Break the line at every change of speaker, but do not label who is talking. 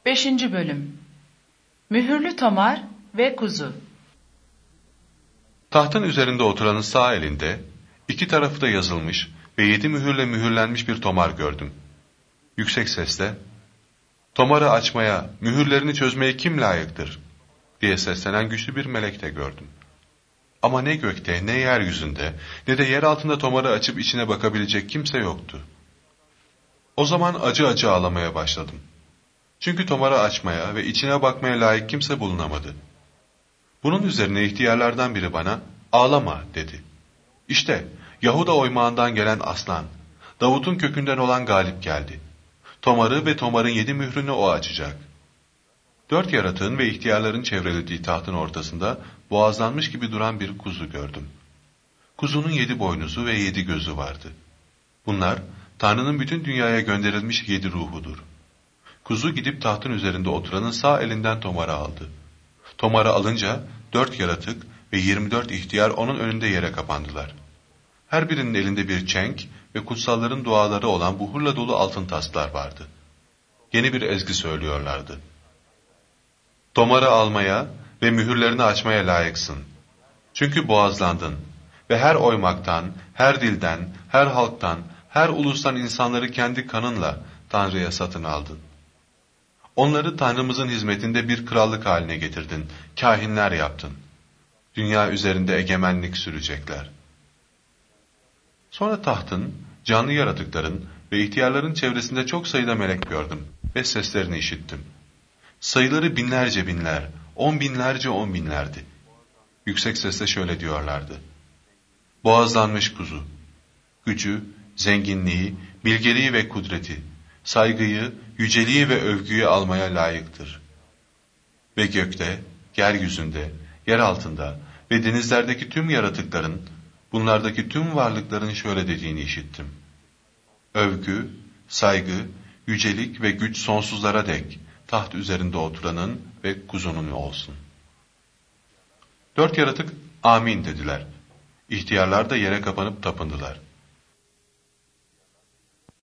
5. Bölüm. Mühürlü Tomar ve Kuzu.
Tahtın üzerinde oturanın sağ elinde, iki tarafı da yazılmış ve 7 mühürle mühürlenmiş bir tomar gördüm. Yüksek sesle, "Tomarı açmaya, mühürlerini çözmeye kim layıktır?" diye seslenen güçlü bir melek de gördüm. Ama ne gökte, ne yeryüzünde, ne de yer altında tomarı açıp içine bakabilecek kimse yoktu. O zaman acı acı ağlamaya başladım. Çünkü tomarı açmaya ve içine bakmaya layık kimse bulunamadı. Bunun üzerine ihtiyarlardan biri bana, "Ağlama," dedi. İşte Yahuda oymağından gelen aslan, Davut'un kökünden olan galip geldi. Tomarı ve tomarın 7 mührünü o açacak. 4 yaratığın ve ihtiyarların çevrelediği tahtın ortasında boğazlanmış gibi duran bir kuzu gördüm. Kuzunun 7 boynuzu ve 7 gözü vardı. Bunlar Tanrı'nın bütün dünyaya gönderilmiş 7 ruhudur. Kuzu gidip tahtın üzerinde oturanın sağ elinden tomarı aldı. Tomarı alınca 4 yaratık ve 24 ihtiyar onun önünde yere kapandılar. Her birinin elinde bir çenk ve kutsalların duaları olan buhurla dolu altın taslar vardı. Yeni bir ezgi söylüyorlardı. "Tomarı almaya ve mühürlerini açmaya layıksın. Çünkü boğazlandın ve her oymaktan, her dilden, her halktan, her ulustan insanları kendi kanınla Tanrı'ya satın aldın. Onları Tanrımızın hizmetinde bir krallık haline getirdin, kâhinler yaptın. Dünya üzerinde egemenlik sürecekler." Sonra tahtın, canlı yaratıkların ve ihtiyarların çevresinde çok sayıda melek gördüm ve seslerini işittim. Sayıları binlerce binler, 10 binlerce 10 binlerdi. Yüksek sesle şöyle diyorlardı: "Boğazlanmış kuzu, gücü, zenginliği, bilgeliği ve kudreti, saygıyı, yüceliği ve övgüyü almaya layıktır. Ve gökte, yeryüzünde, yer altında ve denizlerdeki tüm yaratıkların, bunlardaki tüm varlıkların şöyle dediğini işittim: Övgü, saygı, yücelik ve güç sonsuzlara dek taht üzerinde oturanın ve kuzunun olsun." 4 yaratık amin dediler. İhtiyarlar da yere kapanıp tapındılar.